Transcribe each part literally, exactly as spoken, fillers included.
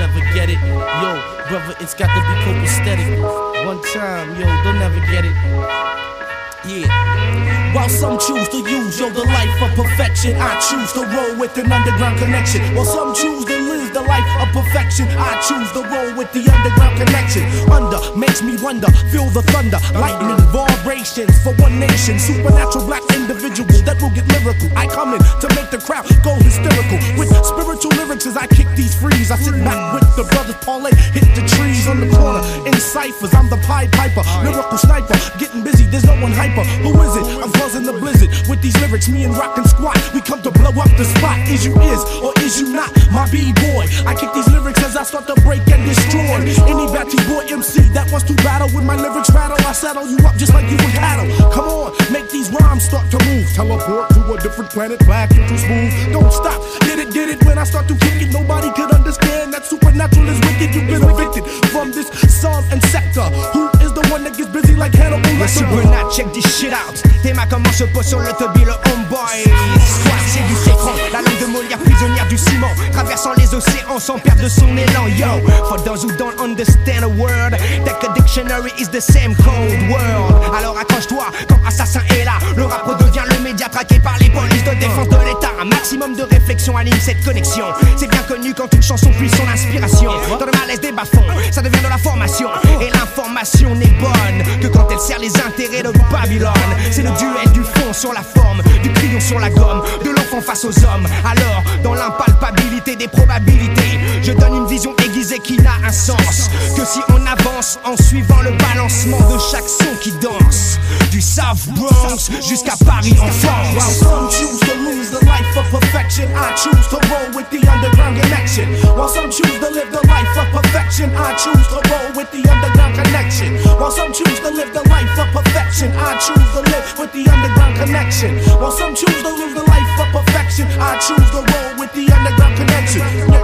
never get it. Yo, brother, it's got to be copacetic. One time, yo, they'll never get it. Yeah. While some choose to use, yo, the life of perfection, I choose to roll with an underground connection. While some choose to live the life of perfection, I choose to roll with the underground connection. Under makes me wonder, feel the thunder, lightning, vibrations for one nation. Supernatural black individual that will get lyrical. I come in to make the crowd go hysterical. With spiritual lyrics as I kick these frees, I sit back with the brothers parlay, hit the trees on the corner in ciphers. I'm the Pied Piper, lyrical sniper, getting busy. There's no one hyper. Who is it? I'm causing the blizzard with these lyrics. Me and Rock and Squat, we come to blow up the spot. Is you is or is you not my B-boy? I kick these lyrics as I start to break and destroy any batty boy M C that wants to battle with my lyrics rattle. I saddle you up just like you were cattle. Come on, make these rhymes start to move. Teleport to a different planet, black into smooth. Don't stop, get it, get it. When I start to kick it, nobody could understand that supernatural is wicked. You've been evicted from this song and sector. Who is the one that gets busy like Hannibal Lecter? Supernat, check this shit out. Tes mains comment se posent sur le tubby, le homeboy. Squat, c'est du citron, la langue de Molière, prisonnière du ciment, traversant les océans sans perdre son élan. Yo, for those who don't understand a word, that a dictionary is the same cold world. Alors accroche-toi quand Assassin est là. Le rap redevient le média traqué par les polices de défense de l'État. Un maximum de réflexion anime cette connexion. C'est bien connu quand une chanson puise son inspiration. Dans le malaise des bas-fonds, ça devient de la formation. Et l'information n'est bonne que quand elle sert les intérêts de Babylone. C'est le duel du fond sur la forme, du crayon sur la gomme, de l'enfant face aux hommes. Alors, dans l'impalpabilité des probabilités, je donne une vision aiguisée qui n'a un sens que si on avance en suivant le balancement de chaque son qui danse. Du South Bronx jusqu'à Paris en France. While some choose to lose the life of perfection, I choose to roll with the underground connection. While some choose to live the life of perfection, I choose to roll with the underground connection. While some choose to live the life of perfection, I choose to live with the underground connection. While some choose to live the life of perfection, I choose to roll with the underground connection.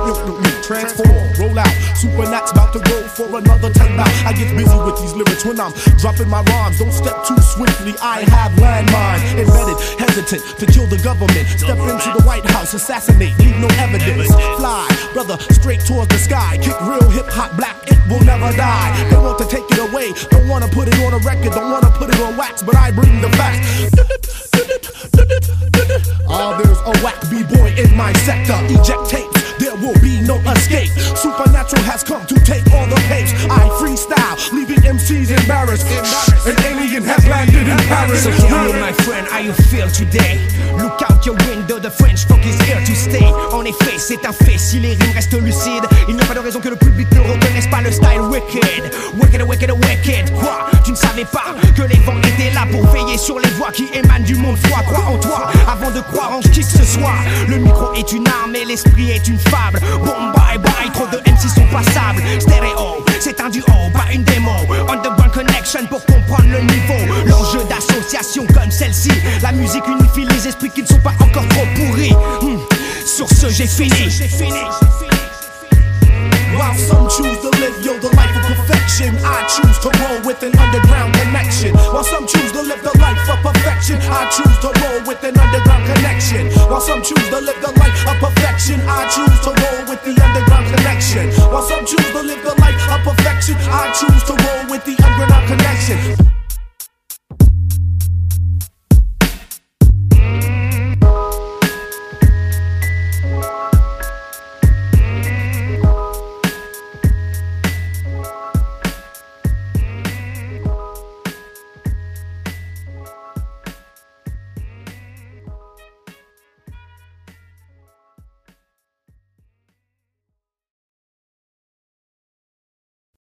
Transform, roll out, Supernat's about to go for another ten bout. I get busy with these lyrics when I'm dropping my rhymes. Don't step too swiftly, I have landmine embedded, hesitant to kill the government. Step into the White House, assassinate, leave no evidence. Fly, brother, straight towards the sky. Kick real hip-hop black, it will never die. They want to take it away, don't want to put it on a record, don't want to put it on wax, but I bring the facts. Ah, there's a whack B-boy in my sector. Eject tapes, there will be no escape. Supernatural has come to take all the pace. I freestyle, leaving M Cs embarrassed. An alien has landed in Paris. So tell me, my friend, how you feel today? Look out your window, the French folk is here to stay. En effet, c'est un fait, si les rimes restent lucides, il n'y a pas de raison que le public ne reconnaisse pas le style wicked. Wicked, wicked, wicked. Quoi? Tu ne savais pas que les vents étaient là pour veiller sur les voix qui émanent du monde froid. Crois en toi avant de croire en qui que ce soit. Le micro est une arme et l'esprit est une fable. Bon bye bye, trop de M C sont passables. Stéréo, c'est un duo, pas une démo. Underground connection pour comprendre le niveau. L'enjeu d'association comme celle-ci. La musique unifie les esprits qui ne sont pas encore trop pourris. hmm. Sur ce j'ai fini. While some choose to live, yo, the life of perfection, I choose to roll with an underground connection. While some choose to live the life of perfection, I choose to roll with an underground connection. While some choose to live the life of perfection, I choose to roll